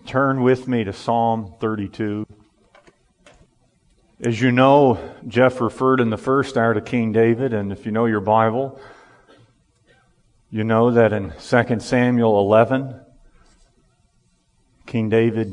Turn with me to Psalm 32. As you know, Jeff referred in the first hour to King David, and if you know your Bible, you know that in 2 Samuel 11, King David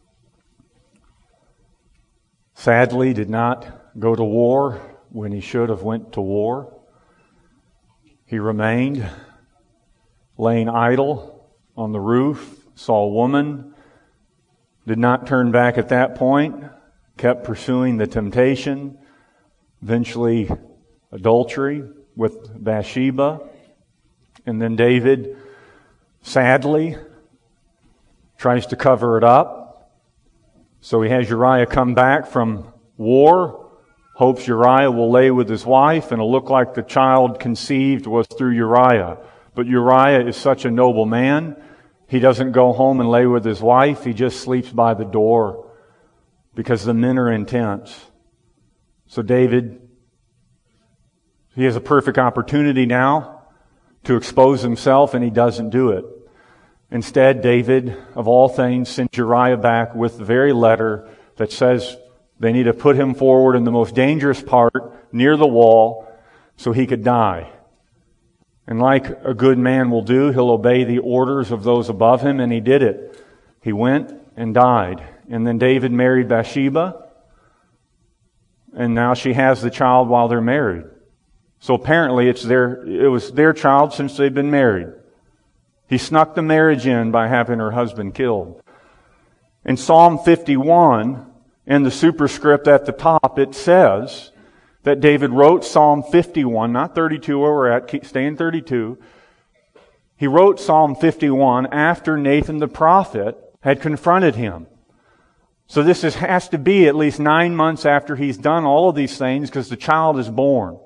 sadly did not go to war when he should have went to war. He remained laying idle on the roof, saw a woman, did not turn back at that point, kept pursuing the temptation, eventually adultery with Bathsheba. And then David, sadly, tries to cover it up. So he has Uriah come back from war, hopes Uriah will lay with his wife, and it'll look like the child conceived was through Uriah. But Uriah is such a noble man, he doesn't go home and lay with his wife. He just sleeps by the door because the men are intense. So David, he has a perfect opportunity now to expose himself, and he doesn't do it. Instead, David, of all things, sends Uriah back with the very letter that says they need to put him forward in the most dangerous part near the wall so he could die. And like a good man will do, he'll obey the orders of those above him, and he did it. He went and died. And then David married Bathsheba, and now she has the child while they're married. So apparently it was their child since they've been married. He snuck the marriage in by having her husband killed. In Psalm 51, in the superscript at the top, it says that David wrote Psalm 51, not 32 where we're at, stay in 32. He wrote Psalm 51 after Nathan the prophet had confronted him. So this has to be at least 9 months after he's done all of these things because the child is born.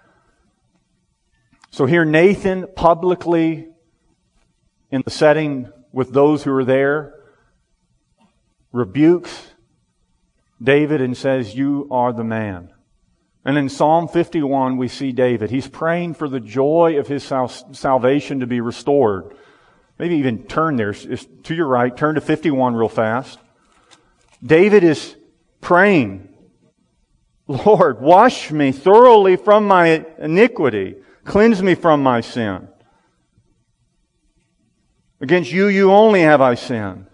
So here Nathan publicly, in the setting with those who are there, rebukes David and says, "You are the man." And in Psalm 51, we see David. He's praying for the joy of his salvation to be restored. Maybe even turn there, to your right, turn to 51 real fast. David is praying, "Lord, wash me thoroughly from my iniquity. Cleanse me from my sin. Against you only have I sinned.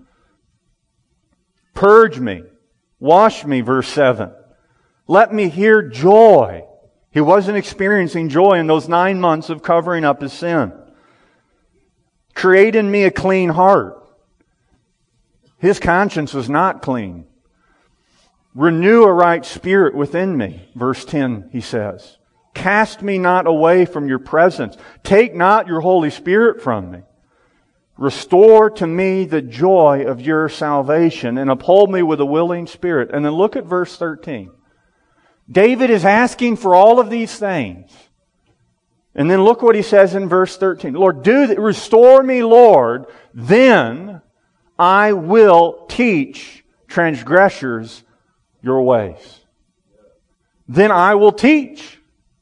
Purge me, wash me," verse 7. "Let me hear joy." He wasn't experiencing joy in those 9 months of covering up his sin. "Create in me a clean heart." His conscience was not clean. "Renew a right spirit within me," verse 10 he says. "Cast me not away from your presence. Take not your Holy Spirit from me. Restore to me the joy of your salvation and uphold me with a willing spirit." And then look at verse 13. David is asking for all of these things. And then look what he says in verse 13. "Lord, restore me, Lord, then I will teach transgressors your ways." Then I will teach.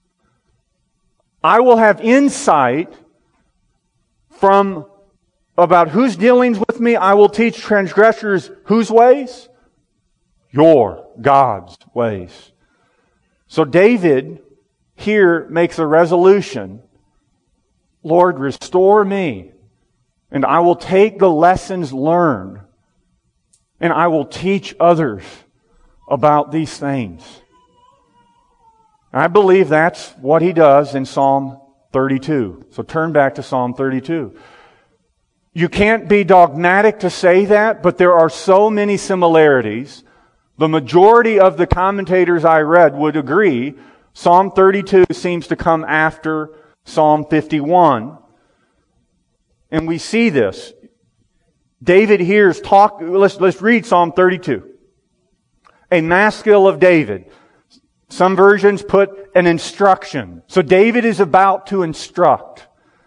I will have insight about whose dealings with me. I will teach transgressors whose ways? Your, God's ways. So David here makes a resolution. "Lord, restore me, and I will take the lessons learned, and I will teach others about these things." I believe that's what he does in Psalm 32. So turn back to Psalm 32. You can't be dogmatic to say that, but there are so many similarities. The majority of the commentators I read would agree Psalm 32 seems to come after Psalm 51. And we see this. David hears talk. Let's read Psalm 32. A maskil of David. Some versions put an instruction. So David is about to instruct.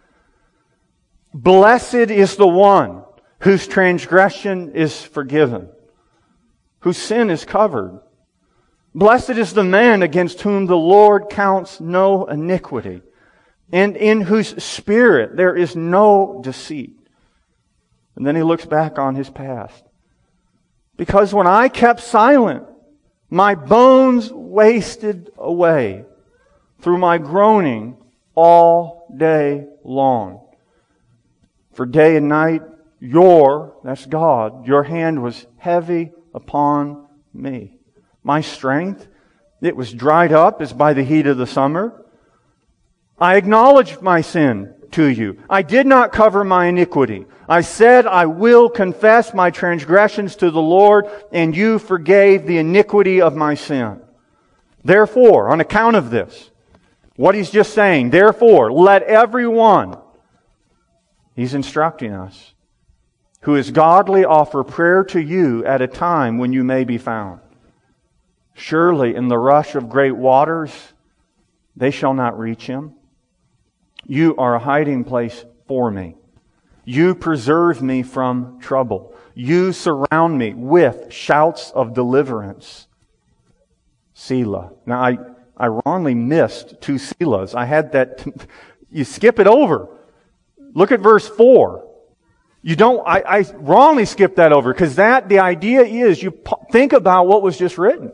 "Blessed is the one whose transgression is forgiven, whose sin is covered. Blessed is the man against whom the Lord counts no iniquity, and in whose spirit there is no deceit. And then he looks back on his past. Because when I kept silent, my bones wasted away through my groaning all day long. For day and night, that's God, your hand was heavy upon me. My strength, it was dried up as by the heat of the summer. I acknowledged my sin to you. I did not cover my iniquity. I said, I will confess my transgressions to the Lord, and you forgave the iniquity of my sin. Therefore, on account of this, what he's just saying, therefore, let everyone, he's instructing us, who is godly offer prayer to you at a time when you may be found. Surely in the rush of great waters, they shall not reach him. You are a hiding place for me. You preserve me from trouble. You surround me with shouts of deliverance. Selah. Now, I wrongly missed 2 Selahs. I had that. You skip it over. Look at verse 4. I wrongly skipped that over because the idea is you think about what was just written.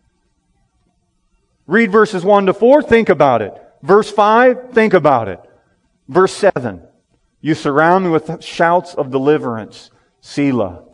Read verses 1 to 4, think about it. Verse 5, think about it. Verse 7, you surround me with shouts of deliverance. Selah.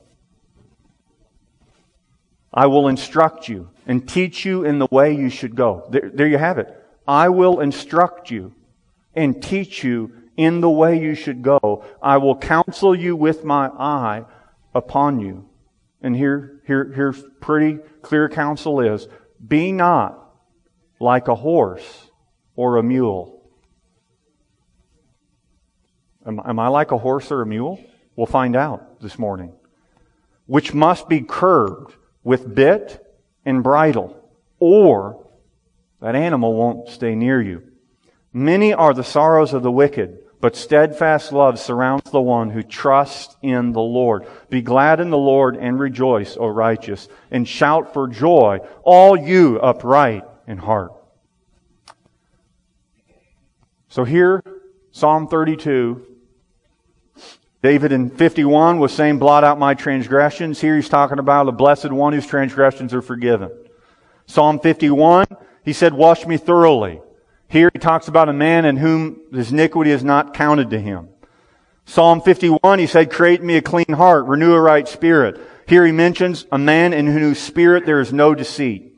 I will instruct you and teach you in the way you should go. There you have it. I will instruct you and teach you in the way you should go. I will counsel you with my eye upon you. And here's pretty clear counsel is, be not like a horse or a mule. Am I like a horse or a mule? We'll find out this morning. Which must be curbed with bit and bridle, or that animal won't stay near you. Many are the sorrows of the wicked, but steadfast love surrounds the one who trusts in the Lord. Be glad in the Lord and rejoice, O righteous, and shout for joy, all you upright in heart. So here, Psalm 32, David in 51 was saying, blot out my transgressions. Here he's talking about the blessed one whose transgressions are forgiven. Psalm 51, he said, wash me thoroughly. Here he talks about a man in whom his iniquity is not counted to him. Psalm 51, he said, create me a clean heart, renew a right spirit. Here he mentions a man in whose spirit there is no deceit.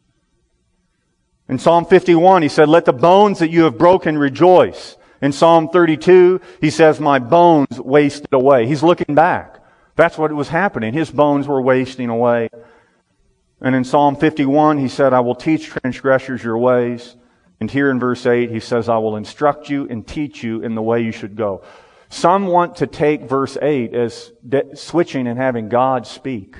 In Psalm 51, he said, let the bones that you have broken rejoice. In Psalm 32, he says, my bones wasted away. He's looking back. That's what was happening. His bones were wasting away. And in Psalm 51, he said, I will teach transgressors your ways. And here in verse 8, he says, I will instruct you and teach you in the way you should go. Some want to take verse 8 as switching and having God speak.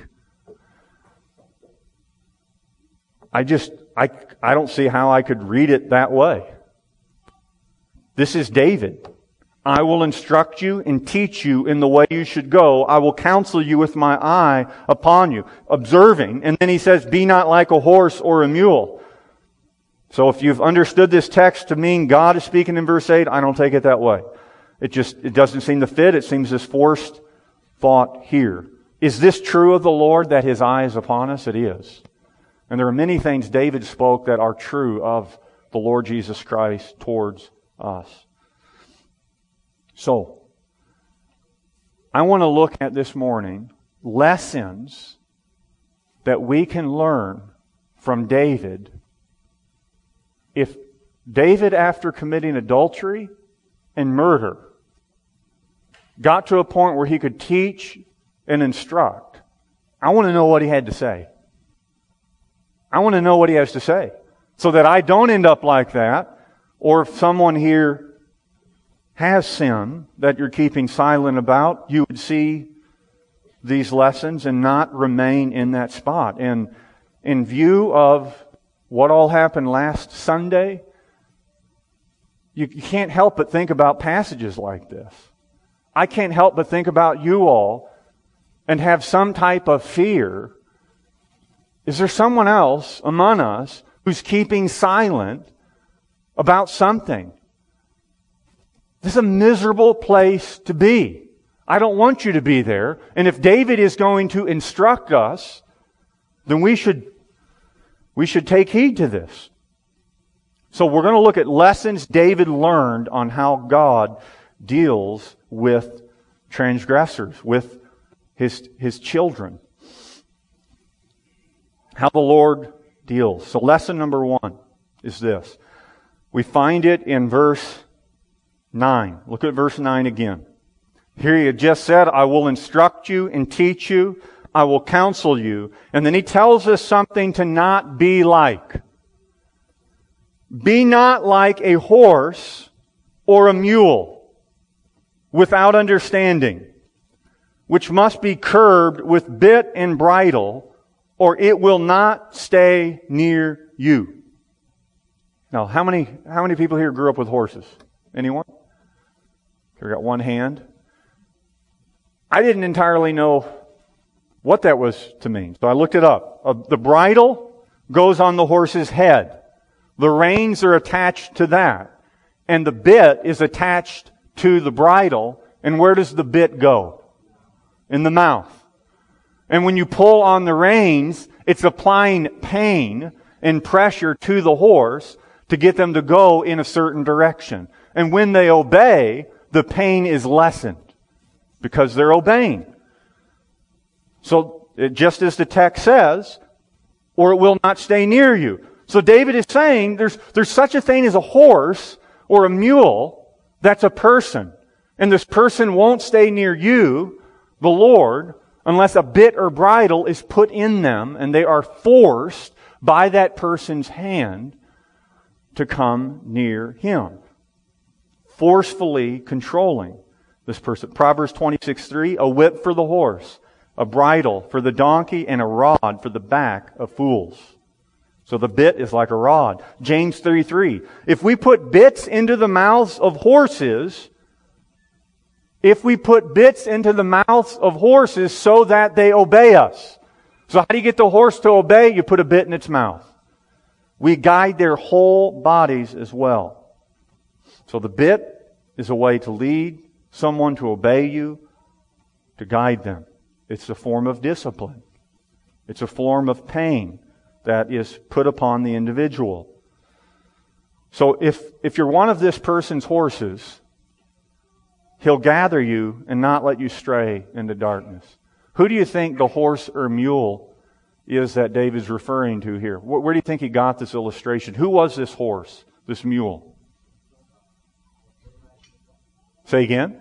I don't see how I could read it that way. This is David. I will instruct you and teach you in the way you should go. I will counsel you with my eye upon you. Observing. And then he says, be not like a horse or a mule. So if you've understood this text to mean God is speaking in verse 8, I don't take it that way. It doesn't seem to fit. It seems this forced thought here. Is this true of the Lord that His eye is upon us? It is. And there are many things David spoke that are true of the Lord Jesus Christ towards us. So, I want to look at this morning lessons that we can learn from David. If David, after committing adultery and murder, got to a point where he could teach and instruct, I want to know what he had to say. I want to know what he has to say so that I don't end up like that. Or if someone here has sin that you're keeping silent about, you would see these lessons and not remain in that spot. And in view of what all happened last Sunday, you can't help but think about passages like this. I can't help but think about you all and have some type of fear. Is there someone else among us who's keeping silent about something? This is a miserable place to be. I don't want you to be there. And if David is going to instruct us, then we should take heed to this. So we're going to look at lessons David learned on how God deals with transgressors, with his children. How the Lord deals. So lesson number 1 is this. We find it in verse 9. Look at verse 9 again. Here he had just said, I will instruct you and teach you. I will counsel you. And then he tells us something to not be like. Be not like a horse or a mule without understanding, which must be curbed with bit and bridle, or it will not stay near you. Now, how many people here grew up with horses? Anyone? Here, got one hand. I didn't entirely know what that was to mean, so I looked it up. The bridle goes on the horse's head. The reins are attached to that. And the bit is attached to the bridle. And where does the bit go? In the mouth. And when you pull on the reins, it's applying pain and pressure to the horse to get them to go in a certain direction. And when they obey, the pain is lessened because they're obeying. So, just as the text says, or it will not stay near you. So David is saying there's such a thing as a horse or a mule that's a person. And this person won't stay near you, the Lord, unless a bit or bridle is put in them and they are forced by that person's hand to come near him. Forcefully controlling this person. Proverbs 26:3, a whip for the horse, a bridle for the donkey, and a rod for the back of fools. So the bit is like a rod. James 3:3, if we put bits into the mouths of horses, so that they obey us. So how do you get the horse to obey? You put a bit in its mouth. We guide their whole bodies as well. So the bit is a way to lead someone to obey you, to guide them. It's a form of discipline. It's a form of pain that is put upon the individual. So if you're one of this person's horses, he'll gather you and not let you stray into darkness. Who do you think the horse or mule is that David's referring to here? Where do you think he got this illustration? Who was this horse, this mule? Say again?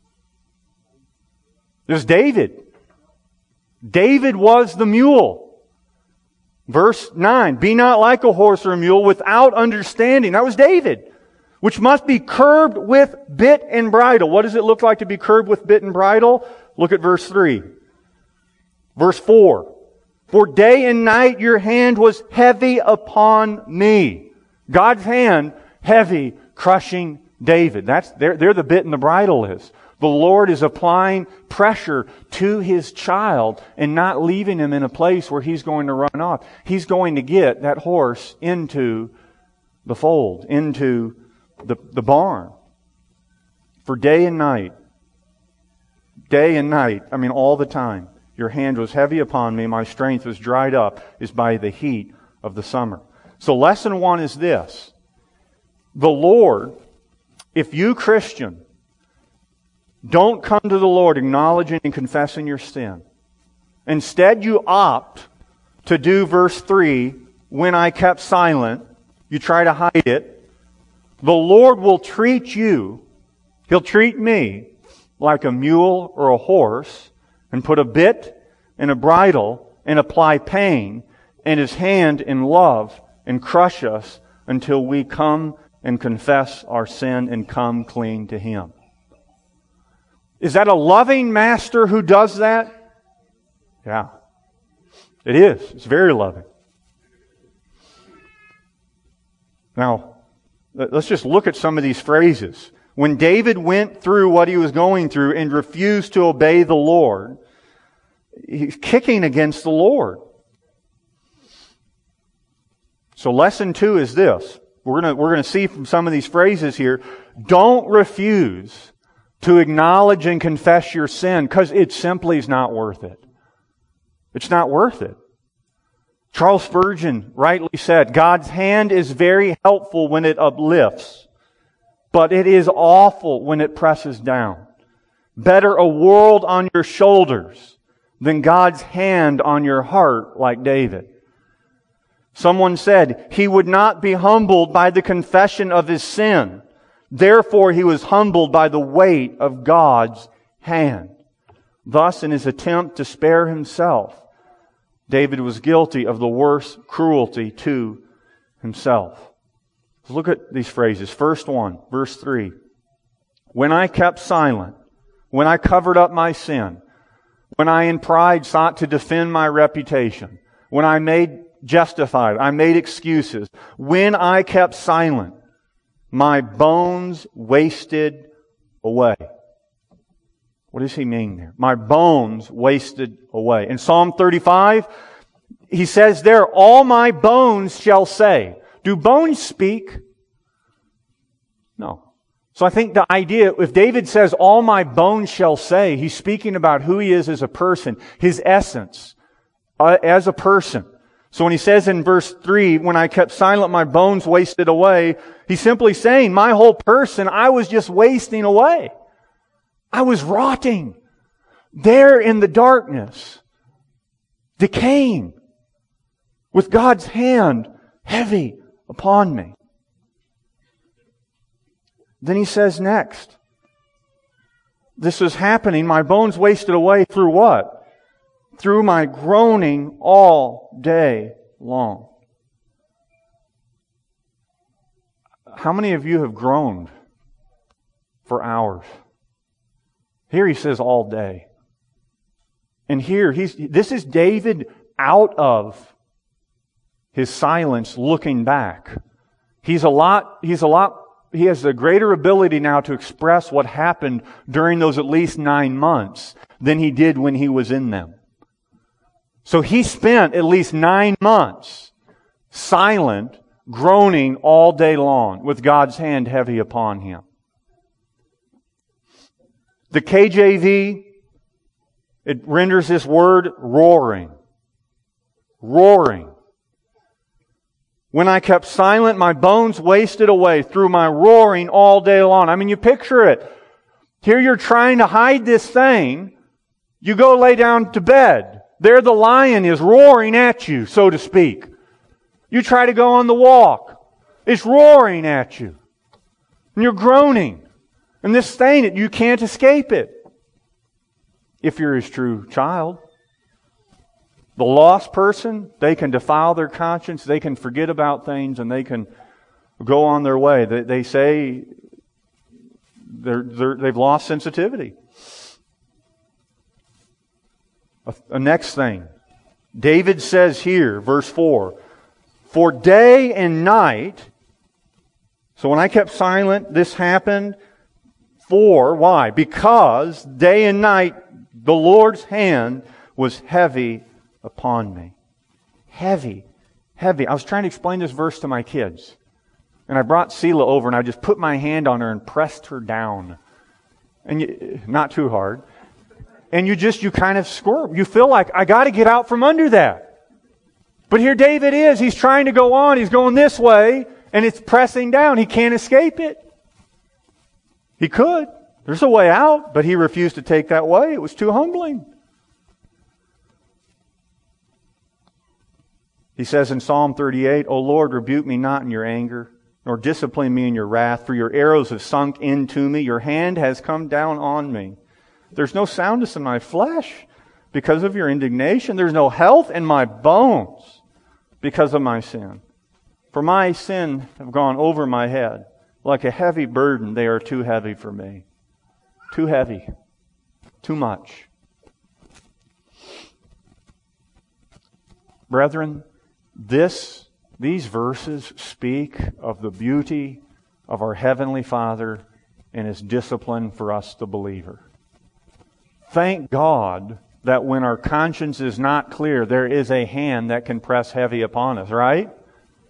It was David. David was the mule. Verse 9, be not like a horse or a mule without understanding. That was David. Which must be curbed with bit and bridle. What does it look like to be curbed with bit and bridle? Look at verse 3. Verse 4. For day and night your hand was heavy upon me. God's hand heavy, crushing David. That's there the bit and the bridle is. The Lord is applying pressure to His child and not leaving him in a place where he's going to run off. He's going to get that horse into the fold, into the barn. For day and night, all the time, your hand was heavy upon me, my strength was dried up, is by the heat of the summer. So lesson 1 is this. The Lord, if you Christian, don't come to the Lord acknowledging and confessing your sin. Instead, you opt to do verse 3, when I kept silent, you try to hide it. The Lord will treat you, He'll treat me like a mule or a horse and put a bit and a bridle and apply pain and His hand in love and crush us until we come and confess our sin and come clean to Him. Is that a loving master who does that? Yeah. It is. It's very loving. Now, let's just look at some of these phrases. When David went through what he was going through and refused to obey the Lord, he's kicking against the Lord. So lesson 2 is this. We're going to see from some of these phrases here, don't refuse to acknowledge and confess your sin, because it simply is not worth it. It's not worth it. Charles Spurgeon rightly said, God's hand is very helpful when it uplifts, but it is awful when it presses down. Better a world on your shoulders than God's hand on your heart, like David. Someone said, he would not be humbled by the confession of his sin. Therefore, he was humbled by the weight of God's hand. Thus, in his attempt to spare himself, David was guilty of the worst cruelty to himself. Let's look at these phrases. First one, verse 3. When I kept silent, when I covered up my sin, when I in pride sought to defend my reputation, when I made excuses, when I kept silent, my bones wasted away. What does he mean there? My bones wasted away. In Psalm 35, he says there, all my bones shall say. Do bones speak? No. So I think the idea, if David says, all my bones shall say, he's speaking about who he is as a person, his essence as a person. So when he says in verse 3, when I kept silent, my bones wasted away, he's simply saying, my whole person, I was just wasting away. I was rotting there in the darkness, decaying, with God's hand heavy upon me. Then he says next, this was happening, my bones wasted away through what? Through my groaning all day long. How many of you have groaned for hours? Here he says all day. And here, this is David out of his silence looking back. He has a greater ability now to express what happened during those at least 9 months than he did when he was in them. So he spent at least 9 months silent, groaning all day long with God's hand heavy upon him. The KJV, it renders this word roaring. Roaring. When I kept silent, my bones wasted away through my roaring all day long. I mean, you picture it. Here you're trying to hide this thing. You go lay down to bed. There the lion is roaring at you, so to speak. You try to go on the walk. It's roaring at you. And you're groaning. And this thing, you can't escape it. If you're His true child. The lost person, they can defile their conscience, they can forget about things, and they can go on their way. They say they've lost sensitivity. A next thing. David says here, verse 4, for day and night, so when I kept silent, this happened. For, why? Because day and night the Lord's hand was heavy upon me. Heavy. Heavy. I was trying to explain this verse to my kids. And I brought Selah over and I just put my hand on her and pressed her down. And not too hard. And you kind of squirm. You feel like, I got to get out from under that. But here David is. He's trying to go on. He's going this way. And it's pressing down. He can't escape it. He could. There's a way out. But he refused to take that way. It was too humbling. He says in Psalm 38, O Lord, rebuke me not in your anger, nor discipline me in your wrath, for your arrows have sunk into me. Your hand has come down on me. There's no soundness in my flesh because of your indignation. There's no health in my bones because of my sin. For my sin have gone over my head. Like a heavy burden, they are too heavy for me. Too heavy. Too much. Brethren, these verses speak of the beauty of our Heavenly Father and His discipline for us, the believer. Thank God that when our conscience is not clear, there is a hand that can press heavy upon us, right?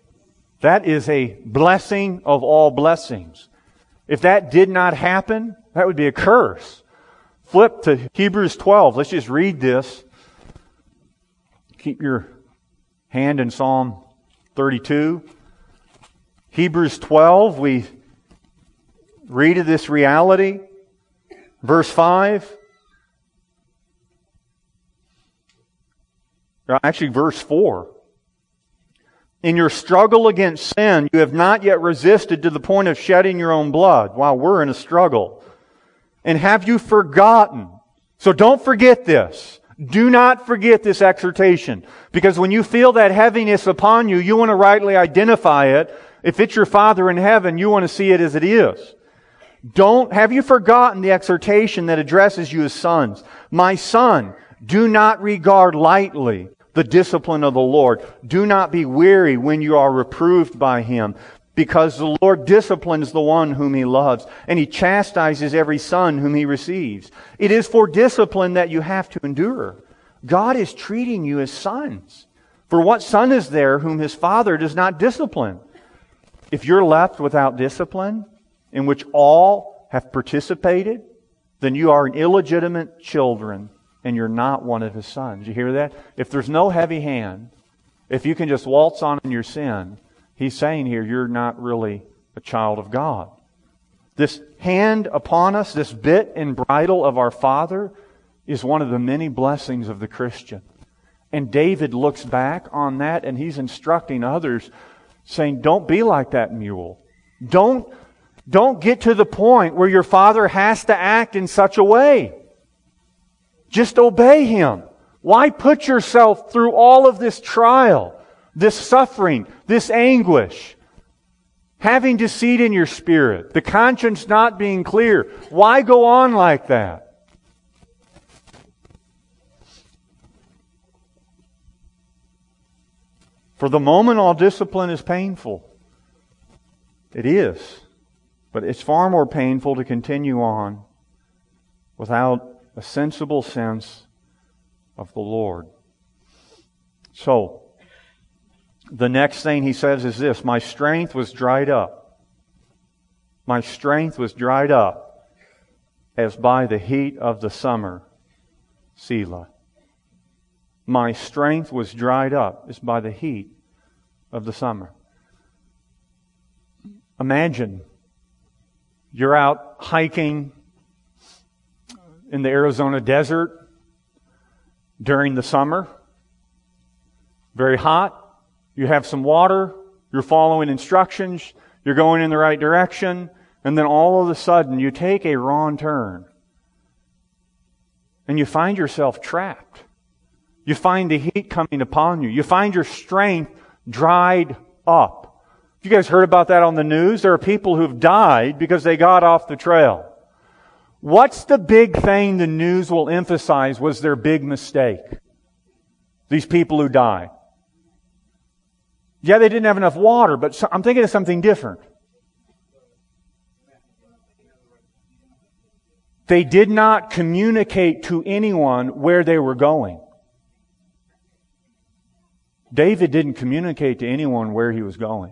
That is a blessing of all blessings. If that did not happen, That would be a curse. Flip to Hebrews 12. Let's just read this. Keep your hand in Psalm 32. Hebrews 12, we read of this reality. Verse 5. Actually, verse 4. In your struggle against sin, you have not yet resisted to the point of shedding your own blood while we're in a struggle. And have you forgotten? So don't forget this. Do not forget this exhortation. Because when you feel that heaviness upon you, you want to rightly identify it. If it's your Father in heaven, you want to see it as it is. Have you forgotten the exhortation that addresses you as sons? My son, do not regard lightly the discipline of the Lord. Do not be weary when you are reproved by Him, because the Lord disciplines the one whom He loves, and He chastises every son whom He receives. It is for discipline that you have to endure. God is treating you as sons. For what son is there whom his father does not discipline? If you're left without discipline, in which all have participated, then you are an illegitimate children, and you're not one of His sons. You hear that? If there's no heavy hand, if you can just waltz on in your sin, He's saying here, you're not really a child of God. This hand upon us, this bit and bridle of our Father, is one of the many blessings of the Christian. And David looks back on that, and he's instructing others, saying, don't be like that mule. Don't get to the point where your father has to act in such a way. Just obey him. Why put yourself through all of this trial, this suffering, this anguish? Having deceit in your spirit, the conscience not being clear. Why go on like that? For the moment, all discipline is painful. It is. But it's far more painful to continue on without a sensible sense of the Lord. So, the next thing he says is this: my strength was dried up. My strength was dried up as by the heat of the summer. Selah. My strength was dried up as by the heat of the summer. Imagine you're out hiking in the Arizona desert during the summer. Very hot. You have some water. You're following instructions. You're going in the right direction. And then all of a sudden you take a wrong turn. And you find yourself trapped. You find the heat coming upon you. You find your strength dried up. You guys heard about that on the news? There are people who've died because they got off the trail. What's the big thing the news will emphasize was their big mistake? These people who die. Yeah, they didn't have enough water, but I'm thinking of something different. They did not communicate to anyone where they were going. David didn't communicate to anyone where he was going.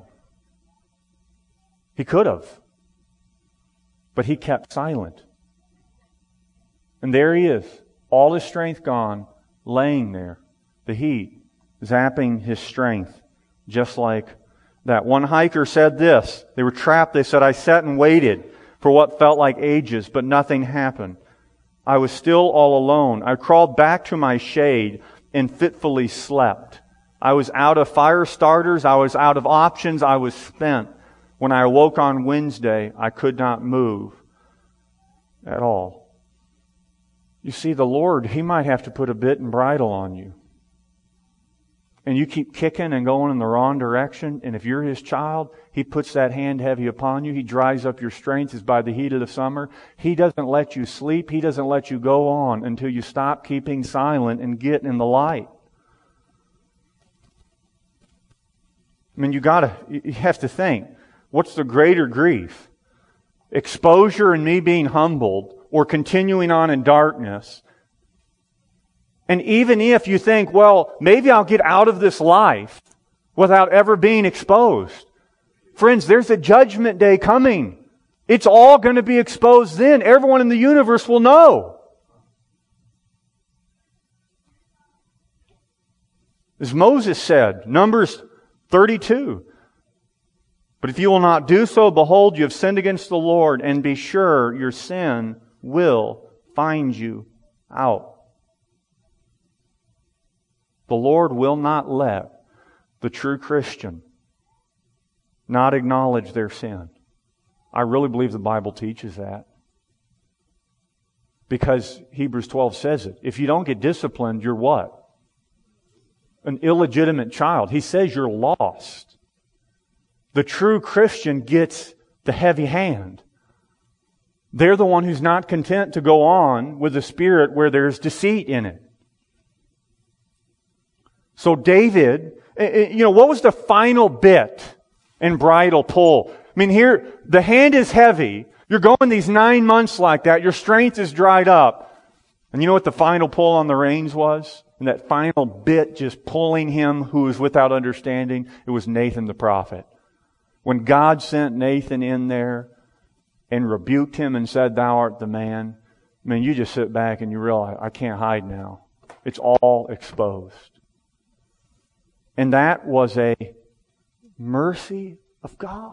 He could have. But he kept silent. And there he is, all his strength gone, laying there. The heat zapping his strength, just like that. One hiker said this. They were trapped. They said, I sat and waited for what felt like ages, but nothing happened. I was still all alone. I crawled back to my shade and fitfully slept. I was out of fire starters. I was out of options. I was spent. When I awoke on Wednesday, I could not move at all. You see, the Lord, He might have to put a bit and bridle on you. And you keep kicking and going in the wrong direction. And if you're His child, He puts that hand heavy upon you. He dries up your strength as by the heat of the summer. He doesn't let you sleep. He doesn't let you go on until you stop keeping silent and get in the light. I mean, you have to think, what's the greater grief? Exposure and me being humbled, or continuing on in darkness? And even if you think, well, maybe I'll get out of this life without ever being exposed. Friends, there's a judgment day coming. It's all going to be exposed then. Everyone in the universe will know. As Moses said, Numbers 32, "But if you will not do so, behold, you have sinned against the Lord, and be sure your sin will find you out." The Lord will not let the true Christian not acknowledge their sin. I really believe the Bible teaches that. Because Hebrews 12 says it. If you don't get disciplined, you're what? An illegitimate child. He says you're lost. The true Christian gets the heavy hand. They're the one who's not content to go on with the Spirit where there's deceit in it. So David, what was the final bit and bridle pull? I mean, here, the hand is heavy. You're going these 9 months like that. Your strength is dried up. And you know what the final pull on the reins was? And that final bit just pulling him who was without understanding, it was Nathan the prophet. When God sent Nathan in there and rebuked him and said, "Thou art the man," I mean, you just sit back and you realize, I can't hide now. It's all exposed. And that was a mercy of God.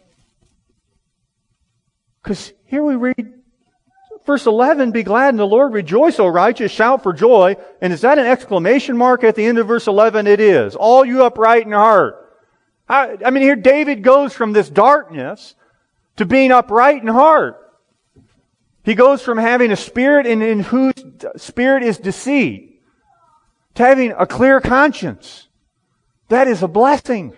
Because here we read, verse 11, "Be glad in the Lord, rejoice, O righteous, shout for joy." And is that an exclamation mark at the end of verse 11? It is. "All you upright in heart." I mean, here David goes from this darkness to being upright in heart. He goes from having a spirit in whose spirit is deceit to having a clear conscience. That is a blessing.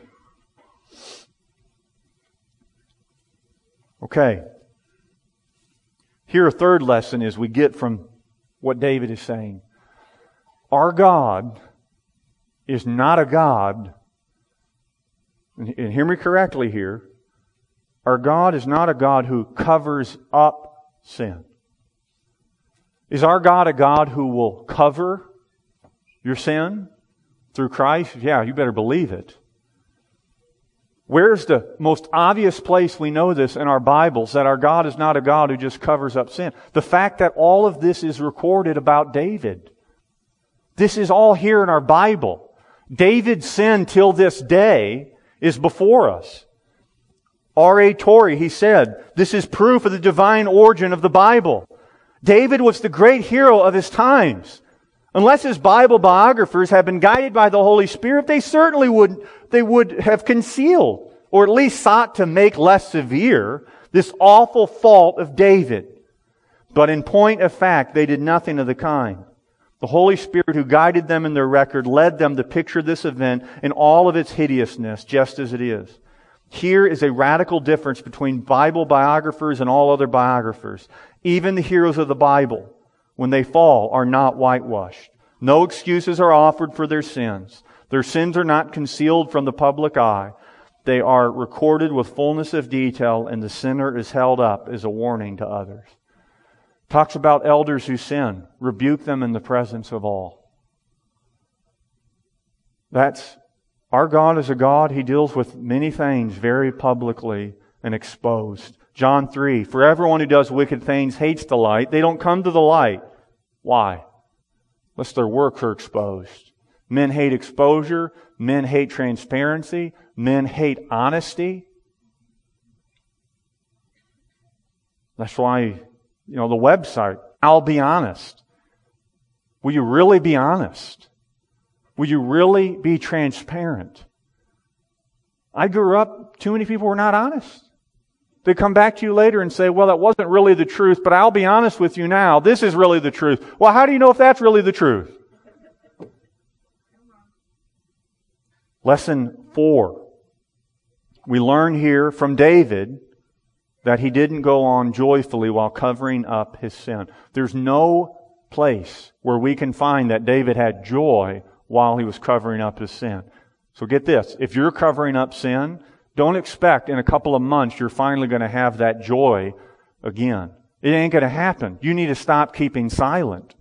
Okay. Here a third lesson is we get from what David is saying. Our God is not a God, and hear me correctly here, our God is not a God who covers up sin. Is our God a God who will cover your sin through Christ? Yeah, you better believe it. Where's the most obvious place we know this in our Bibles, that our God is not a God who just covers up sin? The fact that all of this is recorded about David. This is all here in our Bible. David's sin till this day is before us. R.A. Torrey, he said, "This is proof of the divine origin of the Bible. David was the great hero of his times. Unless his Bible biographers had been guided by the Holy Spirit, they certainly would have concealed, or at least sought to make less severe, this awful fault of David. But in point of fact, they did nothing of the kind. The Holy Spirit who guided them in their record led them to picture this event in all of its hideousness, just as it is. Here is a radical difference between Bible biographers and all other biographers. Even the heroes of the Bible, when they fall, are not whitewashed. No excuses are offered for their sins. Their sins are not concealed from the public eye. They are recorded with fullness of detail, and the sinner is held up as a warning to others. Talks about elders who sin. Rebuke them in the presence of all. Our God is a God. He deals with many things very publicly and exposed. John 3, "For everyone who does wicked things hates the light. They don't come to the light." Why? Lest their works are exposed. Men hate exposure. Men hate transparency. Men hate honesty. That's why, the website, "I'll be honest." Will you really be honest? Will you really be transparent? I grew up, too many people were not honest. They come back to you later and say, "Well, that wasn't really the truth, but I'll be honest with you now. This is really the truth." Well, how do you know if that's really the truth? Lesson 4. We learn here from David that he didn't go on joyfully while covering up his sin. There's no place where we can find that David had joy while he was covering up his sin. So get this. If you're covering up sin, don't expect in a couple of months you're finally going to have that joy again. It ain't going to happen. You need to stop keeping silent.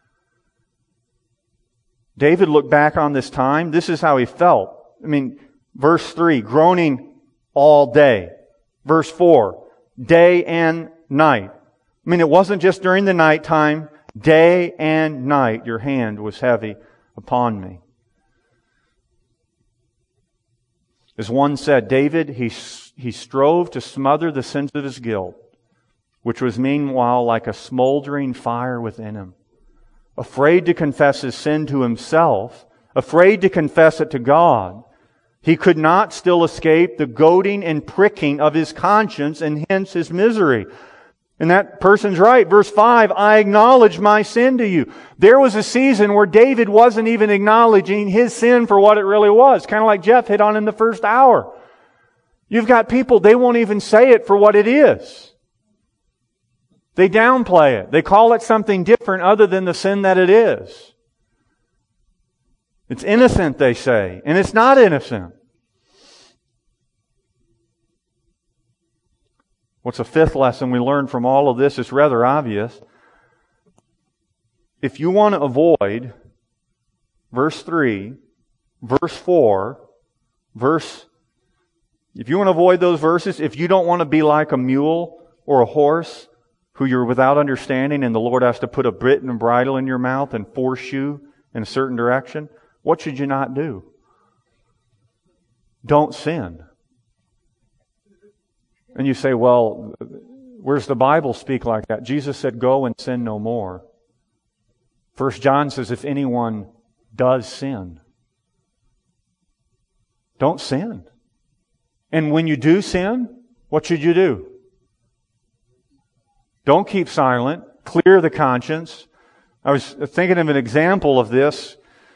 David looked back on this time. This is how he felt. Verse 3, groaning all day. Verse 4, day and night. I mean, it wasn't just during the nighttime. Day and night your hand was heavy upon me. As one said, David, he strove to smother the sins of his guilt, which was meanwhile like a smoldering fire within him. Afraid to confess his sin to himself, afraid to confess it to God, he could not still escape the goading and pricking of his conscience, and hence his misery. And that person's right. Verse 5, I acknowledge my sin to you. There was a season where David wasn't even acknowledging his sin for what it really was. Kind of like Jeff hit on in the first hour. You've got people, they won't even say it for what it is. They downplay it. They call it something different other than the sin that it is. It's innocent, they say, and it's not innocent. What's a fifth lesson we learn from all of this? It's rather obvious. If you want to avoid verse 3, verse 4, if you want to avoid those verses, if you don't want to be like a mule or a horse who you're without understanding and the Lord has to put a bit and bridle in your mouth and force you in a certain direction, what should you not do? Don't sin. And you say, well, where's the Bible speak like that? Jesus said, go and sin no more. 1 John says, if anyone does sin, don't sin. And when you do sin, what should you do? Don't keep silent. Clear the conscience. I was thinking of an example of this.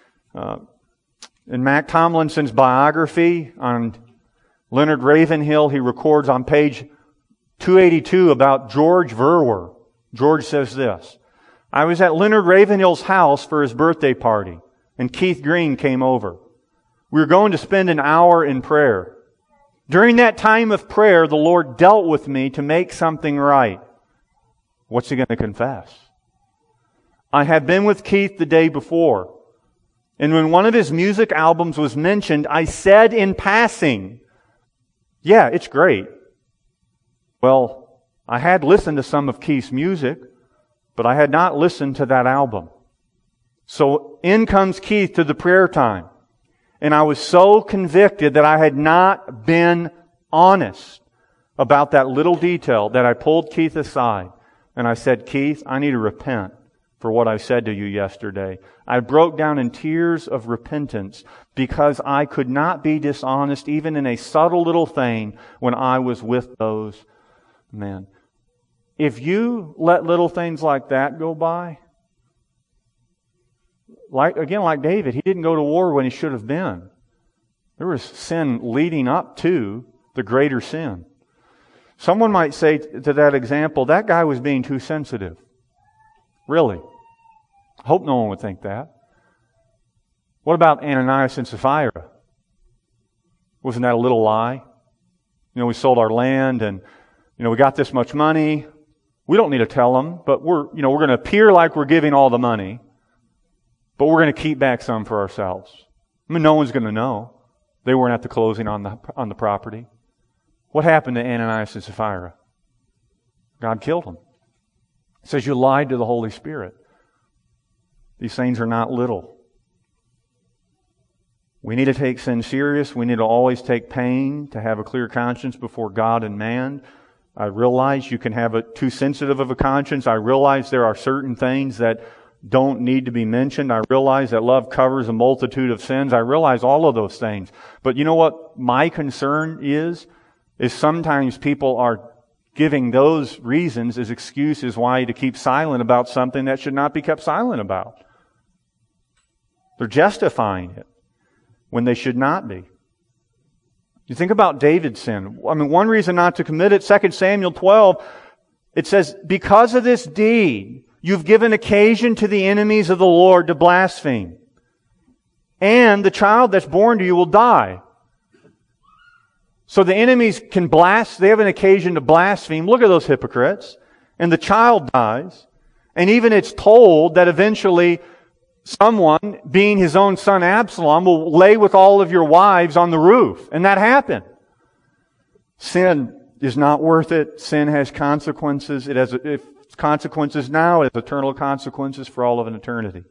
In Mac Tomlinson's biography on Leonard Ravenhill, he records on page 282 about George Verwer. George says this, I was at Leonard Ravenhill's house for his birthday party, and Keith Green came over. We were going to spend an hour in prayer. During that time of prayer, the Lord dealt with me to make something right. What's he going to confess? I had been with Keith the day before, and when one of his music albums was mentioned, I said in passing, yeah, it's great. Well, I had listened to some of Keith's music, but I had not listened to that album. So in comes Keith to the prayer time. And I was so convicted that I had not been honest about that little detail that I pulled Keith aside. And I said, Keith, I need to repent for what I said to you yesterday. I broke down in tears of repentance because I could not be dishonest even in a subtle little thing when I was with those men. If you let little things like that go by, like David, he didn't go to war when he should have been. There was sin leading up to the greater sin. Someone might say to that example, that guy was being too sensitive. Really? I hope no one would think that. What about Ananias and Sapphira? Wasn't that a little lie? We sold our land and, we got this much money. We don't need to tell them, but we're going to appear like we're giving all the money, but we're going to keep back some for ourselves. I mean, no one's going to know. They weren't at the closing on the property. What happened to Ananias and Sapphira? God killed them. It says you lied to the Holy Spirit. These things are not little. We need to take sin serious. We need to always take pain to have a clear conscience before God and man. I realize you can have too sensitive of a conscience. I realize there are certain things that don't need to be mentioned. I realize that love covers a multitude of sins. I realize all of those things. But you know what my concern is sometimes people are giving those reasons as excuses why to keep silent about something that should not be kept silent about. They're justifying it when they should not be. You think about David's sin. I mean, one reason not to commit it, 2 Samuel 12, it says, because of this deed, you've given occasion to the enemies of the Lord to blaspheme. And the child that's born to you will die. So the enemies can they have an occasion to blaspheme. Look at those hypocrites. And the child dies. And even it's told that eventually someone, being his own son Absalom, will lay with all of your wives on the roof. And that happened. Sin is not worth it. Sin has consequences. It has consequences now. It has eternal consequences for all of an eternity.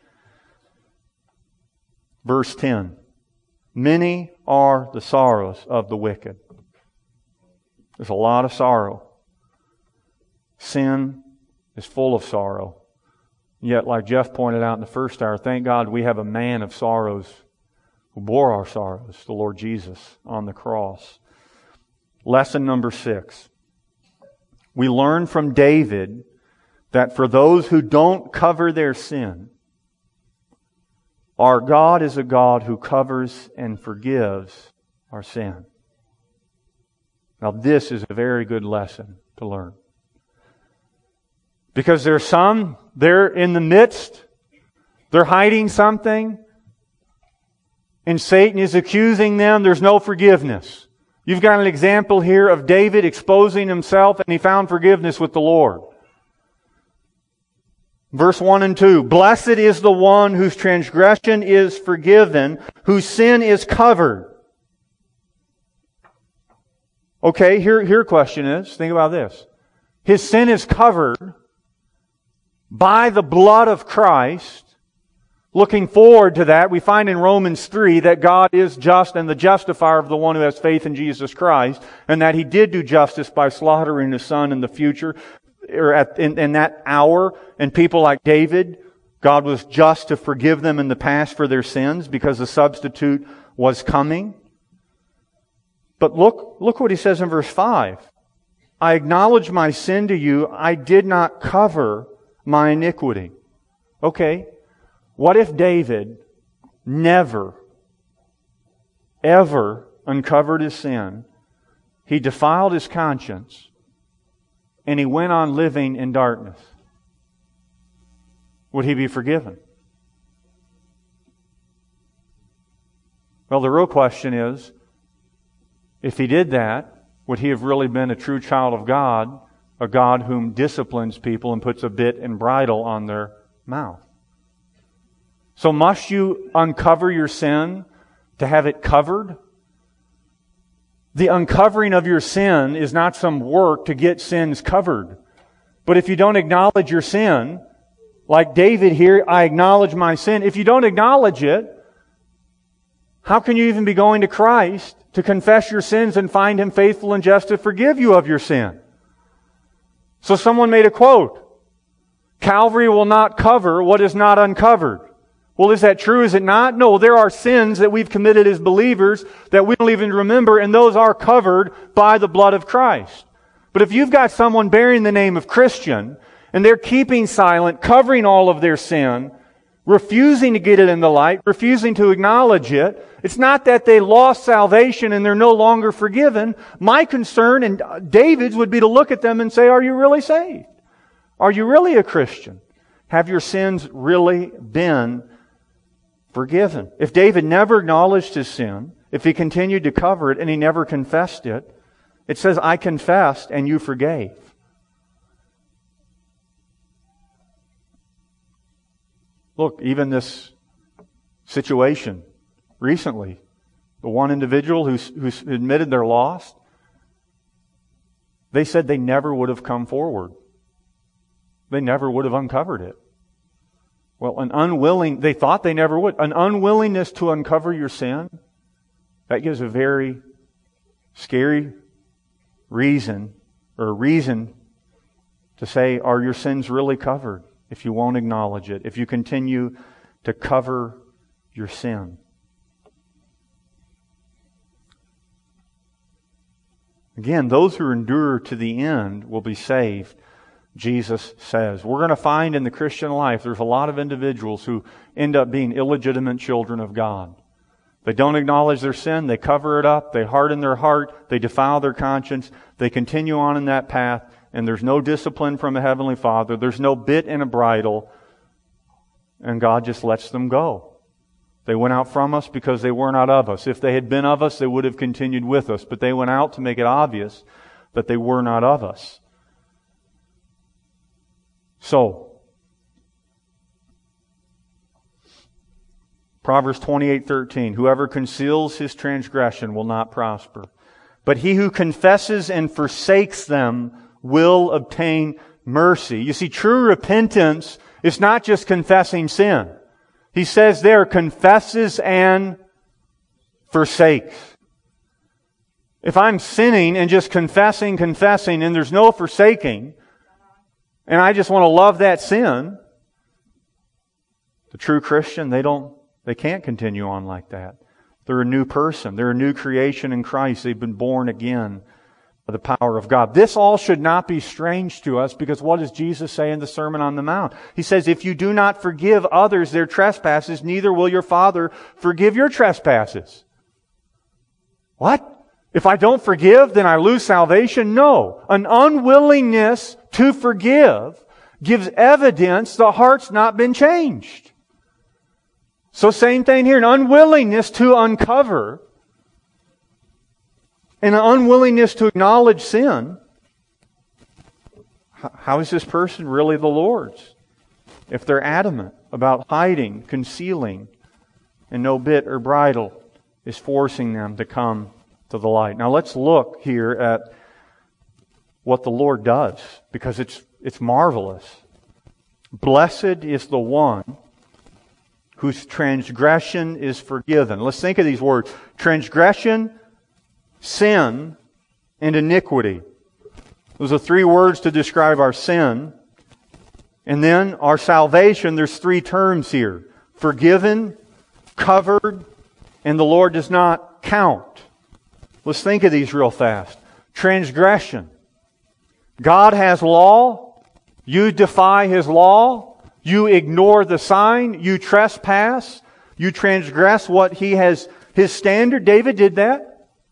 Verse 10. Many are the sorrows of the wicked. There's a lot of sorrow. Sin is full of sorrow. Yet, like Jeff pointed out in the first hour, thank God we have a man of sorrows who bore our sorrows, the Lord Jesus, on the cross. Lesson number 6. We learn from David that for those who don't cover their sin, our God is a God who covers and forgives our sin. Now this is a very good lesson to learn. Because there are some, they're in the midst, they're hiding something, and Satan is accusing them, there's no forgiveness. You've got an example here of David exposing himself, and he found forgiveness with the Lord. Verse 1 and 2, Blessed is the one whose transgression is forgiven, whose sin is covered. Okay, here a question is, think about this. His sin is covered by the blood of Christ. Looking forward to that, we find in Romans 3 that God is just and the justifier of the one who has faith in Jesus Christ, and that He did do justice by slaughtering His Son in the future, or in that hour. And people like David, God was just to forgive them in the past for their sins because the substitute was coming. But look what he says in verse 5. I acknowledge my sin to you. I did not cover my iniquity. Okay, what if David never, ever uncovered his sin? He defiled his conscience and he went on living in darkness. Would he be forgiven? Well, the real question is, if he did that, would he have really been a true child of God, a God whom disciplines people and puts a bit and bridle on their mouth? So must you uncover your sin to have it covered? The uncovering of your sin is not some work to get sins covered. But if you don't acknowledge your sin, like David here, I acknowledge my sin. If you don't acknowledge it, how can you even be going to Christ to confess your sins and find Him faithful and just to forgive you of your sin? So someone made a quote, Calvary will not cover what is not uncovered. Well, is that true? Is it not? No, there are sins that we've committed as believers that we don't even remember, and those are covered by the blood of Christ. But if you've got someone bearing the name of Christian, and they're keeping silent, covering all of their sin, refusing to get it in the light, refusing to acknowledge it, it's not that they lost salvation and they're no longer forgiven. My concern, and David's, would be to look at them and say, are you really saved? Are you really a Christian? Have your sins really been forgiven? If David never acknowledged his sin, if he continued to cover it and he never confessed it, it says, I confessed and you forgave. Look, even this situation recently, the one individual who admitted they're lost, they said they never would have come forward. They never would have uncovered it. Well, they thought they never would. An unwillingness to uncover your sin, that gives a very scary reason to say, are your sins really covered? If you won't acknowledge it, if you continue to cover your sin. Again, those who endure to the end will be saved, Jesus says. We're going to find in the Christian life there's a lot of individuals who end up being illegitimate children of God. They don't acknowledge their sin, they cover it up, they harden their heart, they defile their conscience, they continue on in that path, and there's no discipline from a Heavenly Father, there's no bit and a bridle, and God just lets them go. They went out from us because they were not of us. If they had been of us, they would have continued with us, but they went out to make it obvious that they were not of us. So, Proverbs 28:13, whoever conceals his transgression will not prosper, but he who confesses and forsakes them will obtain mercy. You see, true repentance is not just confessing sin. He says there, confesses and forsakes. If I'm sinning and just confessing, and there's no forsaking, and I just want to love that sin, the true Christian, they can't continue on like that. They're a new person. They're a new creation in Christ. They've been born again by the power of God. This all should not be strange to us, because what does Jesus say in the Sermon on the Mount? He says, if you do not forgive others their trespasses, neither will your Father forgive your trespasses. What? If I don't forgive, then I lose salvation? No. An unwillingness to forgive gives evidence the heart's not been changed. So same thing here, an unwillingness to uncover and an unwillingness to acknowledge sin. How is this person really the Lord's? If they're adamant about hiding, concealing, and no bit or bridle is forcing them to come to the light. Now let's look here at what the Lord does, because it's marvelous. Blessed is the one whose transgression is forgiven. Let's think of these words. Transgression, sin, and iniquity. Those are three words to describe our sin. And then our salvation, there's three terms here. Forgiven, covered, and the Lord does not count. Let's think of these real fast. Transgression. God has law. You defy His law. You ignore the sign. You trespass. You transgress what He has, His standard. David did that.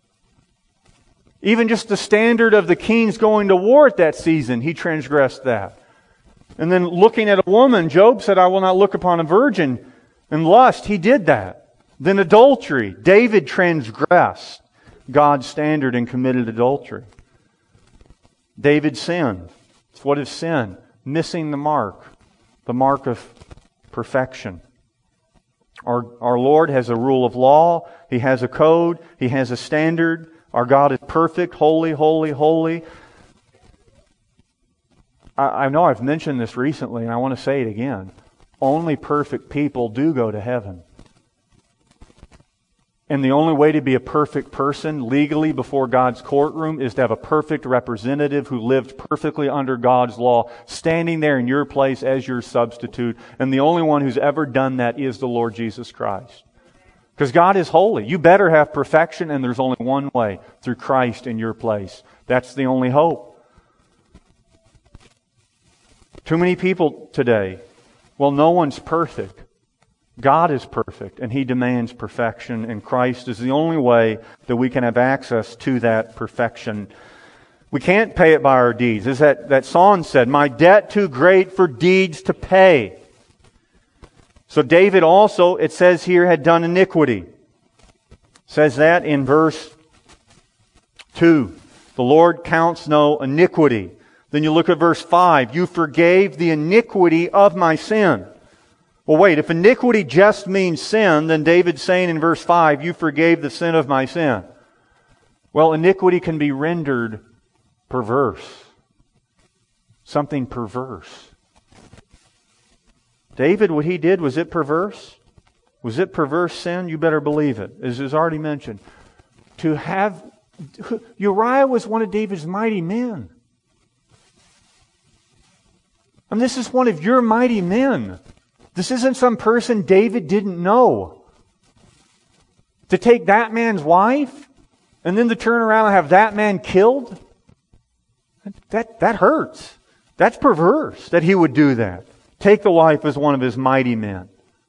Even just the standard of the kings going to war at that season, he transgressed that. And then looking at a woman, Job said, I will not look upon a virgin in lust. He did that. Then adultery. David transgressed God's standard and committed adultery. David sinned. What is sin? Missing the mark of perfection. Our Lord has a rule of law. He has a code. He has a standard. Our God is perfect, holy, holy, holy. I know I've mentioned this recently, and I want to say it again. Only perfect people do go to heaven. And the only way to be a perfect person legally before God's courtroom is to have a perfect representative who lived perfectly under God's law, standing there in your place as your substitute. And the only one who's ever done that is the Lord Jesus Christ. Because God is holy. You better have perfection, and there's only one way, through Christ in your place. That's the only hope. Too many people today, well, no one's perfect. God is perfect, and He demands perfection, and Christ is the only way that we can have access to that perfection. We can't pay it by our deeds. As that song said, my debt too great for deeds to pay. So David also, it says here, had done iniquity. It says that in verse 2. The Lord counts no iniquity. Then you look at verse 5. You forgave the iniquity of my sin. Well, wait, if iniquity just means sin, then David's saying in verse 5, you forgave the sin of my sin. Well, iniquity can be rendered perverse. Something perverse. David, what he did, was it perverse? Was it perverse sin? You better believe it. As is already mentioned. Uriah was one of David's mighty men. And this is one of your mighty men. This isn't some person David didn't know. To take that man's wife and then to turn around and have that man killed? That hurts. That's perverse that he would do that. Take the wife as one of his mighty men.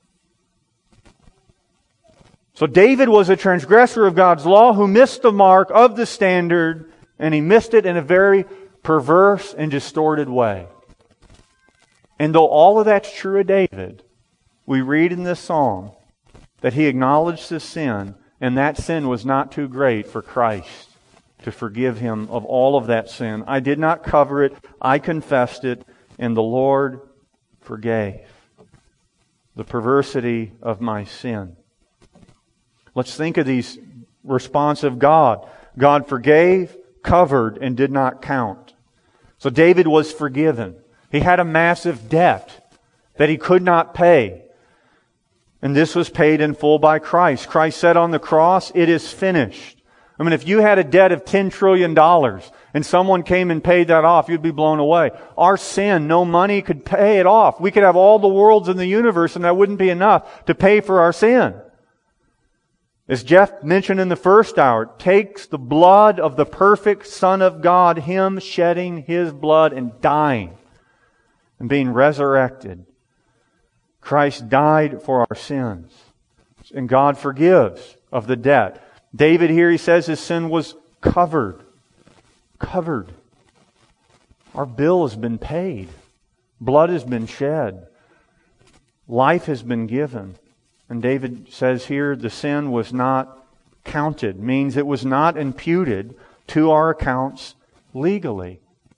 So David was a transgressor of God's law who missed the mark of the standard, and he missed it in a very perverse and distorted way. And though all of that's true of David, we read in this psalm that he acknowledged his sin, and that sin was not too great for Christ to forgive him of all of that sin. I did not cover it, I confessed it, and the Lord forgave the perversity of my sin. Let's think of these response of God. God forgave, covered, and did not count. So David was forgiven. He had a massive debt that he could not pay. And this was paid in full by Christ. Christ said on the cross, "It is finished." I mean, if you had a debt of $10 trillion and someone came and paid that off, you'd be blown away. Our sin, no money could pay it off. We could have all the worlds in the universe and that wouldn't be enough to pay for our sin. As Jeff mentioned in the first hour, it takes the blood of the perfect Son of God, Him shedding His blood and dying and being resurrected. Christ died for our sins. And God forgives of the debt. David here, he says his sin was covered. Covered. Our bill has been paid. Blood has been shed. Life has been given. And David says here the sin was not counted. Means it was not imputed to our accounts legally.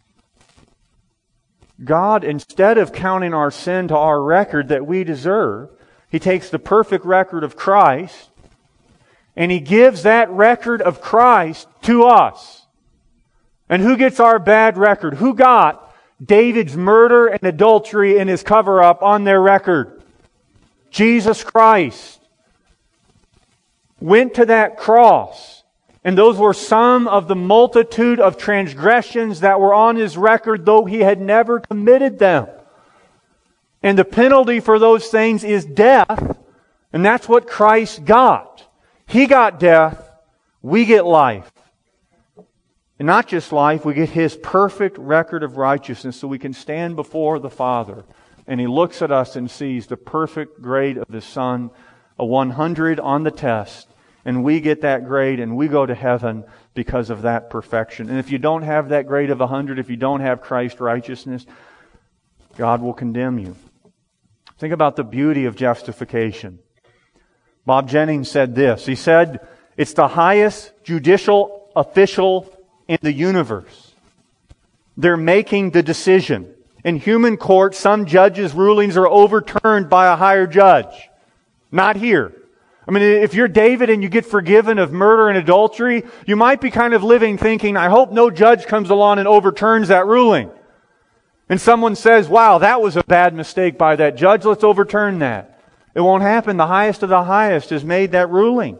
God, instead of counting our sin to our record that we deserve, He takes the perfect record of Christ and He gives that record of Christ to us. And who gets our bad record? Who got David's murder and adultery and his cover-up on their record? Jesus Christ went to that cross. And those were some of the multitude of transgressions that were on His record, though He had never committed them. And the penalty for those things is death. And that's what Christ got. He got death. We get life. And not just life, we get His perfect record of righteousness so we can stand before the Father. And He looks at us and sees the perfect grade of His Son, a 100 on the test. And we get that grade and we go to heaven because of that perfection. And if you don't have that grade of 100, if you don't have Christ's righteousness, God will condemn you. Think about the beauty of justification. Bob Jennings said this. He said, "It's the highest judicial official in the universe. They're making the decision. In human court, some judges' rulings are overturned by a higher judge. Not here. I mean, if you're David and you get forgiven of murder and adultery, you might be kind of living thinking, I hope no judge comes along and overturns that ruling. And someone says, wow, that was a bad mistake by that judge, let's overturn that. It won't happen. The highest of the highest has made that ruling.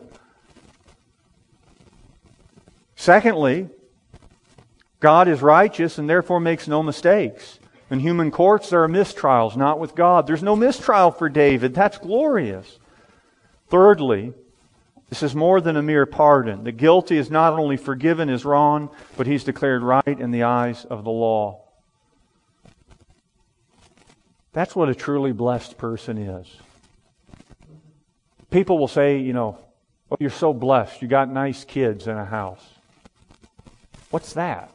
Secondly, God is righteous and therefore makes no mistakes. In human courts, there are mistrials, not with God. There's no mistrial for David. That's glorious. Thirdly, this is more than a mere pardon. The guilty is not only forgiven his wrong, but he's declared right in the eyes of the law. That's what a truly blessed person is. People will say, oh, you're so blessed. You got nice kids and a house. What's that?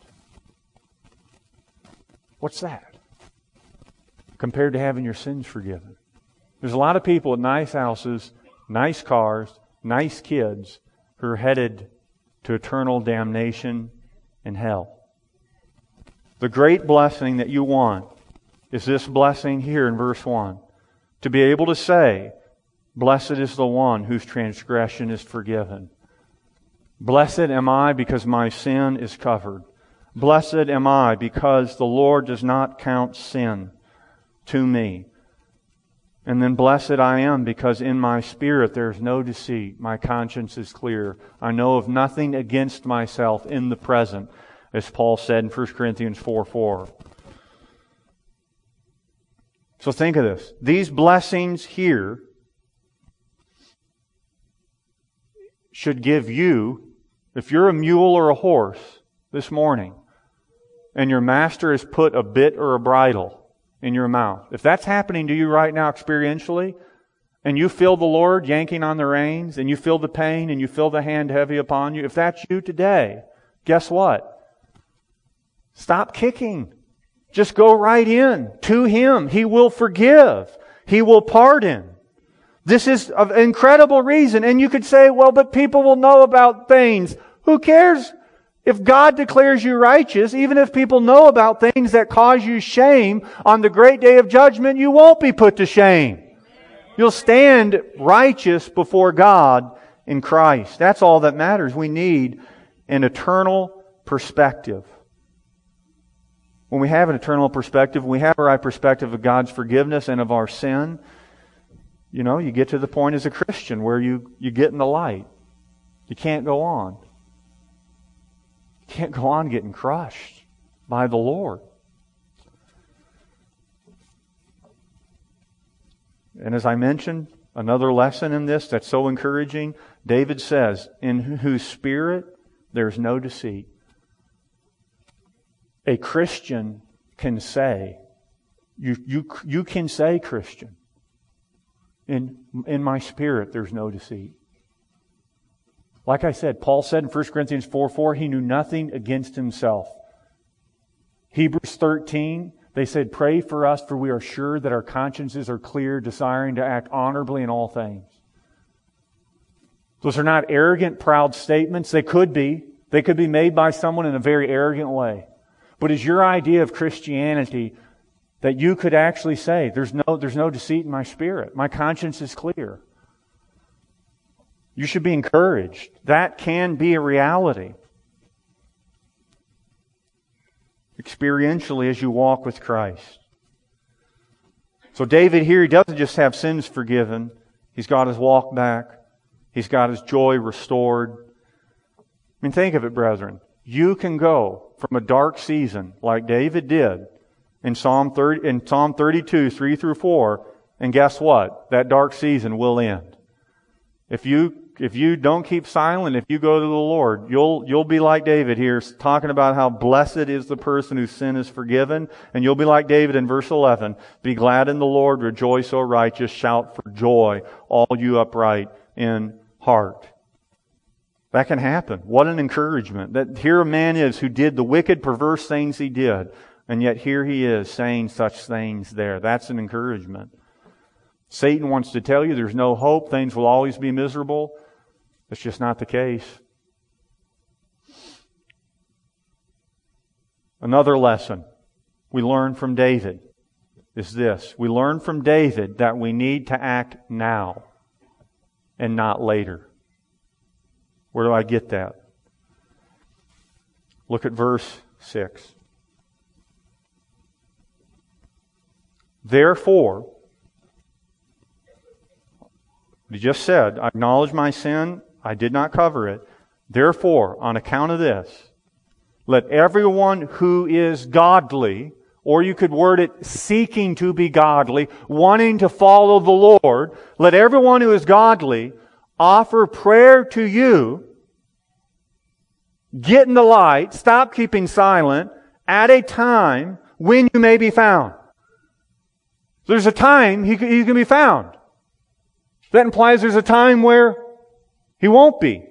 What's that? Compared to having your sins forgiven. There's a lot of people with nice houses, nice cars, nice kids who are headed to eternal damnation and hell. The great blessing that you want is this blessing here in verse 1. To be able to say, blessed is the one whose transgression is forgiven. Blessed am I because my sin is covered. Blessed am I because the Lord does not count sin to me. And then blessed I am because in my spirit there is no deceit. My conscience is clear. I know of nothing against myself in the present, as Paul said in 1 Corinthians 4:4. So think of this. These blessings here should give you, if you're a mule or a horse this morning, and your master has put a bit or a bridle in your mouth. If that's happening to you right now experientially, and you feel the Lord yanking on the reins, and you feel the pain, and you feel the hand heavy upon you, if that's you today, guess what? Stop kicking. Just go right in to Him. He will forgive. He will pardon. This is an incredible reason. And you could say, well, but people will know about things. Who cares? If God declares you righteous, even if people know about things that cause you shame, on the great day of judgment, you won't be put to shame. You'll stand righteous before God in Christ. That's all that matters. We need an eternal perspective. When we have an eternal perspective, we have a right perspective of God's forgiveness and of our sin, you get to the point as a Christian where you get in the light. You can't go on. You can't go on getting crushed by the Lord. And as I mentioned, another lesson in this that's so encouraging, David says, in whose spirit there's no deceit. A Christian can say, you can say, Christian, in my spirit there's no deceit. Like I said, Paul said in 1 Corinthians 4:4, he knew nothing against himself. Hebrews 13, they said, pray for us, for we are sure that our consciences are clear, desiring to act honorably in all things. Those are not arrogant, proud statements. They could be. They could be made by someone in a very arrogant way. But is your idea of Christianity that you could actually say, there's no deceit in my spirit. My conscience is clear. You should be encouraged. That can be a reality. Experientially as you walk with Christ. So David here, he doesn't just have sins forgiven. He's got his walk back. He's got his joy restored. I mean, think of it, brethren. You can go from a dark season like David did in Psalm 32, 3 through 4, and guess what? That dark season will end. If you don't keep silent, if you go to the Lord, you'll be like David here, talking about how blessed is the person whose sin is forgiven. And you'll be like David in verse 11. Be glad in the Lord, rejoice, O righteous, shout for joy, all you upright in heart. That can happen. What an encouragement. That here a man is who did the wicked, perverse things he did, and yet here he is saying such things there. That's an encouragement. Satan wants to tell you there's no hope, things will always be miserable. That's just not the case. Another lesson we learn from David is this. We learn from David that we need to act now and not later. Where do I get that? Look at verse 6. Therefore, he just said, I acknowledge my sin, I did not cover it. Therefore, on account of this, let everyone who is godly, or you could word it seeking to be godly, wanting to follow the Lord, let everyone who is godly offer prayer to you, get in the light, stop keeping silent, at a time when you may be found. There's a time he can be found. That implies there's a time where he won't be.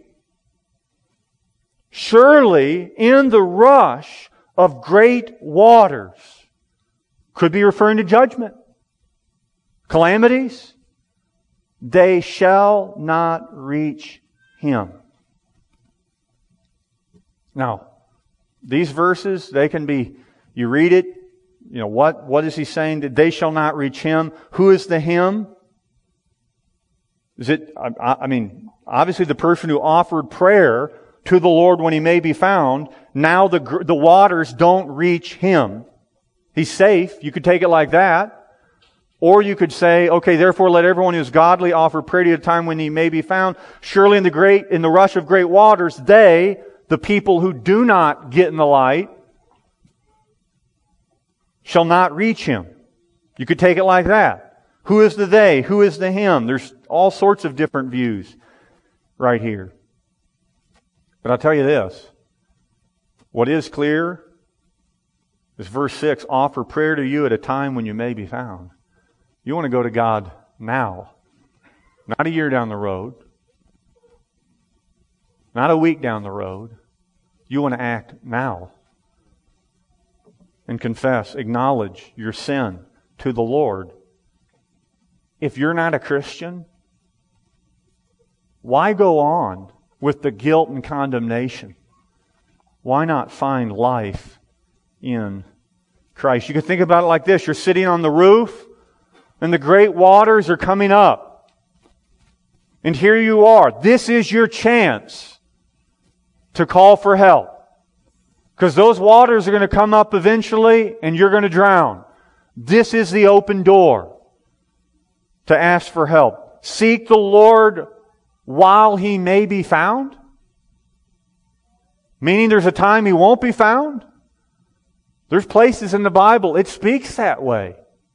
Surely, in the rush of great waters, could be referring to judgment, calamities, they shall not reach him. Now, these verses, they can be, you read it, what is he saying? That they shall not reach him. Who is the him? Is it, obviously the person who offered prayer to the Lord when he may be found, now the waters don't reach him. He's safe. You could take it like that. Or you could say, okay, therefore let everyone who is godly offer prayer at a time when he may be found. Surely in the rush of great waters, they, the people who do not get in the light, shall not reach him. You could take it like that. Who is the they? Who is the him? There's all sorts of different views right here. But I'll tell you this. What is clear is verse 6, offer prayer to you at a time when you may be found. You want to go to God now. Not a year down the road. Not a week down the road. You want to act now. And confess, acknowledge your sin to the Lord. If you're not a Christian, why go on with the guilt and condemnation? Why not find life in Christ? You can think about it like this. You're sitting on the roof and the great waters are coming up. And here you are. This is your chance to call for help. Because those waters are going to come up eventually and you're going to drown. This is the open door to ask for help. Seek the Lord while He may be found. Meaning there's a time He won't be found. There's places in the Bible it speaks that way.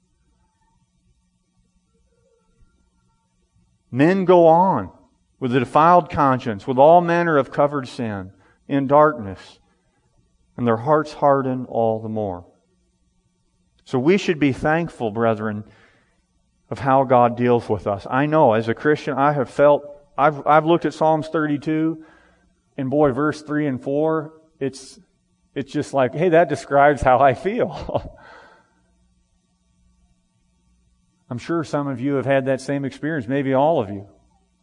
Men go on with a defiled conscience, with all manner of covered sin, in darkness, and their hearts harden all the more. So we should be thankful, brethren, of how God deals with us. I know, as a Christian, I have felt, I've looked at Psalms 32, and boy, verse 3 and 4, it's just like, hey, that describes how I feel. I'm sure some of you have had that same experience, maybe all of you.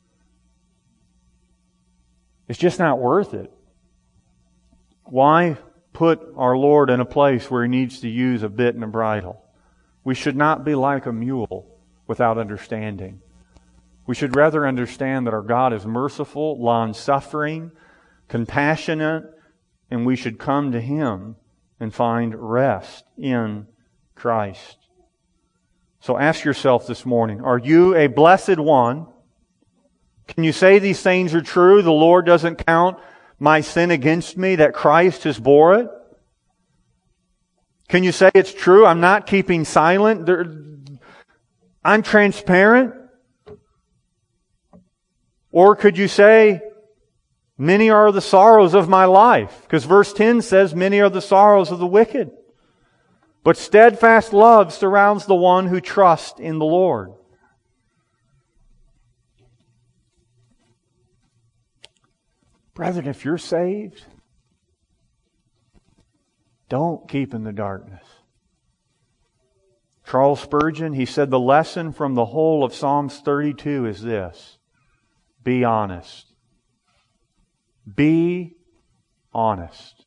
It's just not worth it. Why put our Lord in a place where He needs to use a bit and a bridle? We should not be like a mule without understanding. We should rather understand that our God is merciful, long-suffering, compassionate, and we should come to Him and find rest in Christ. So ask yourself this morning, are you a blessed one? Can you say these things are true? The Lord doesn't count my sin against me, that Christ has bore it? Can you say it's true? I'm not keeping silent. I'm transparent. Or could you say, many are the sorrows of my life? Because verse 10 says, many are the sorrows of the wicked. But steadfast love surrounds the one who trusts in the Lord. Brethren, if you're saved, don't keep in the darkness. Charles Spurgeon, he said, the lesson from the whole of Psalms 32 is this: be honest. Be honest.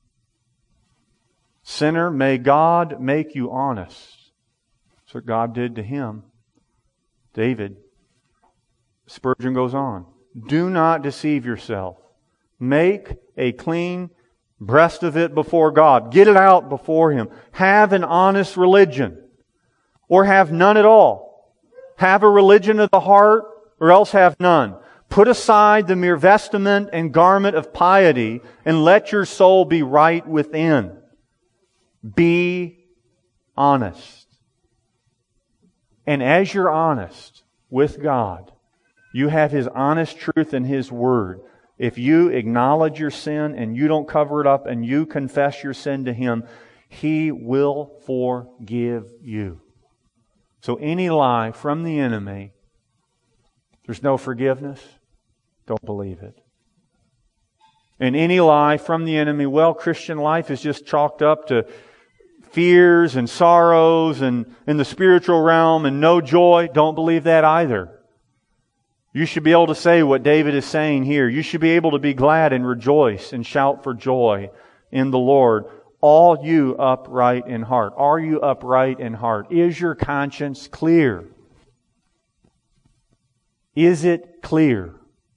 Sinner, may God make you honest. That's what God did to him. David. Spurgeon goes on. Do not deceive yourself. Make a clean breast of it before God. Get it out before Him. Have an honest religion. Or have none at all. Have a religion of the heart, or else have none. Put aside the mere vestment and garment of piety, and let your soul be right within. Be honest. And as you're honest with God, you have His honest truth in His Word. If you acknowledge your sin and you don't cover it up and you confess your sin to Him, He will forgive you. So any lie from the enemy, there's no forgiveness, don't believe it. And any lie from the enemy, well, Christian life is just chalked up to fears and sorrows and in the spiritual realm and no joy, don't believe that either. You should be able to say what David is saying here. You should be able to be glad and rejoice and shout for joy in the Lord. All you upright in heart. Are you upright in heart? Is your conscience clear? Is it clear?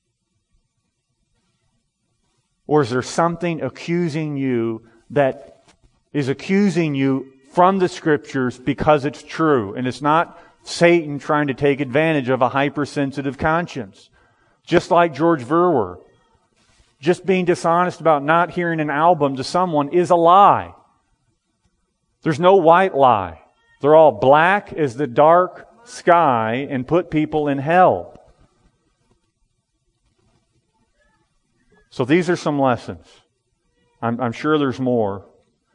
Or is there something accusing you that is accusing you from the Scriptures because it's true and it's not Satan trying to take advantage of a hypersensitive conscience? Just like George Verwer. Just being dishonest about not hearing an album to someone is a lie. There's no white lie. They're all black as the dark sky and put people in hell. So these are some lessons. I'm sure there's more.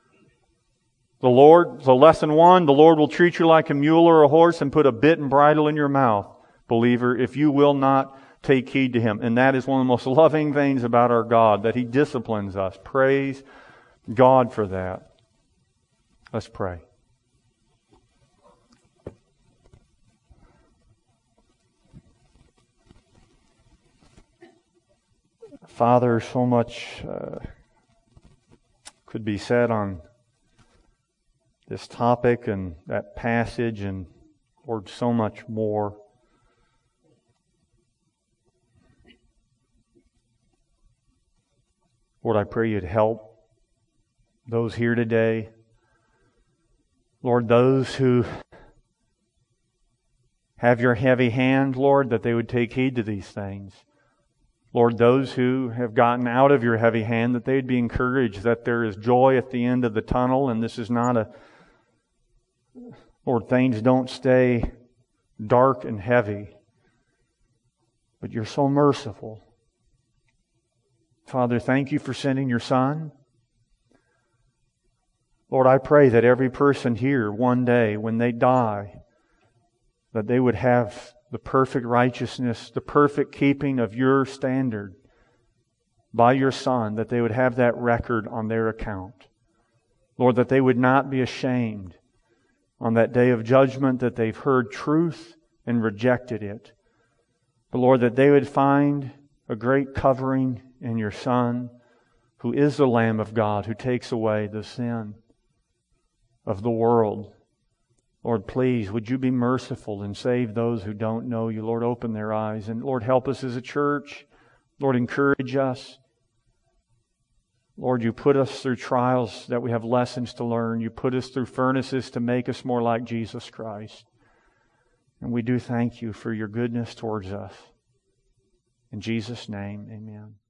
So lesson 1, the Lord will treat you like a mule or a horse and put a bit and bridle in your mouth, believer, if you will not take heed to Him. And that is one of the most loving things about our God, that He disciplines us. Praise God for that. Let's pray. Father, so much could be said on this topic and that passage, and Lord, so much more. Lord, I pray You'd help those here today. Lord, those who have Your heavy hand, Lord, that they would take heed to these things. Lord, those who have gotten out of Your heavy hand, that they'd be encouraged that there is joy at the end of the tunnel, and this is not Lord, things don't stay dark and heavy, but You're so merciful. Father, thank You for sending Your Son. Lord, I pray that every person here one day, when they die, that they would have the perfect righteousness, the perfect keeping of Your standard by Your Son, that they would have that record on their account. Lord, that they would not be ashamed on that day of judgment that they've heard truth and rejected it. But Lord, that they would find a great covering in Your Son, who is the Lamb of God, who takes away the sin of the world. Lord, please, would You be merciful and save those who don't know You. Lord, open their eyes. And Lord, help us as a church. Lord, encourage us. Lord, You put us through trials that we have lessons to learn. You put us through furnaces to make us more like Jesus Christ. And we do thank You for Your goodness towards us. In Jesus' name, amen.